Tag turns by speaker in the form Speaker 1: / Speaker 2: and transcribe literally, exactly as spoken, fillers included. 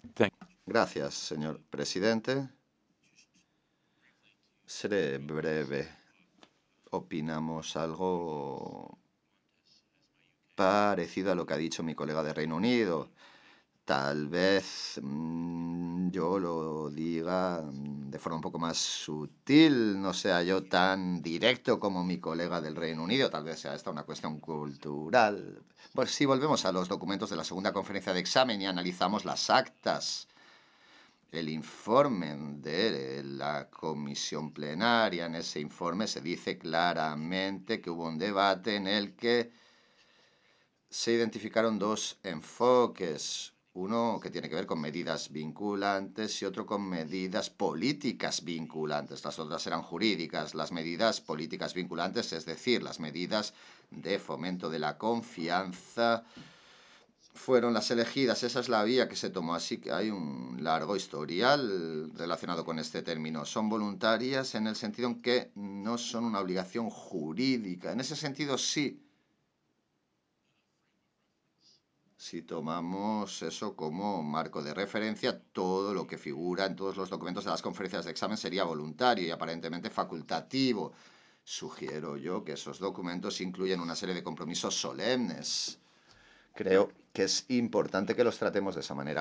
Speaker 1: Thank
Speaker 2: Gracias, señor presidente. Seré breve. Opinamos algo parecido a lo que ha dicho mi colega de Reino Unido. Tal vez mmm, yo lo diga mm, de forma un poco más sutil, no sea yo tan directo como mi colega del Reino Unido, tal vez sea esta una cuestión cultural. Pues si volvemos a los documentos de la segunda conferencia de examen y analizamos las actas, el informe de la comisión plenaria, en ese informe se dice claramente que hubo un debate en el que se identificaron dos enfoques, uno que tiene que ver con medidas vinculantes y otro con medidas políticas vinculantes. Las otras eran jurídicas. Las medidas políticas vinculantes, es decir, las medidas de fomento de la confianza, fueron las elegidas. Esa es la vía que se tomó. Así que hay un largo historial relacionado con este término. Son voluntarias en el sentido en que no son una obligación jurídica. En ese sentido, sí. Si tomamos eso como marco de referencia, todo lo que figura en todos los documentos de las conferencias de examen sería voluntario y aparentemente facultativo. Sugiero yo que esos documentos incluyen una serie de compromisos solemnes. Creo que es importante que los tratemos de esa manera.